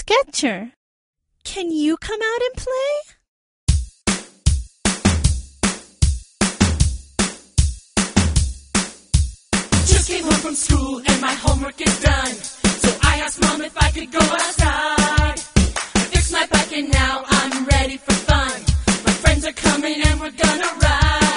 Sketcher. Can you come out and play? Just came home from school and my homework is done. So I asked Mom if I could go outside. I fixed my bike and now I'm ready for fun. My friends are coming and we're gonna ride.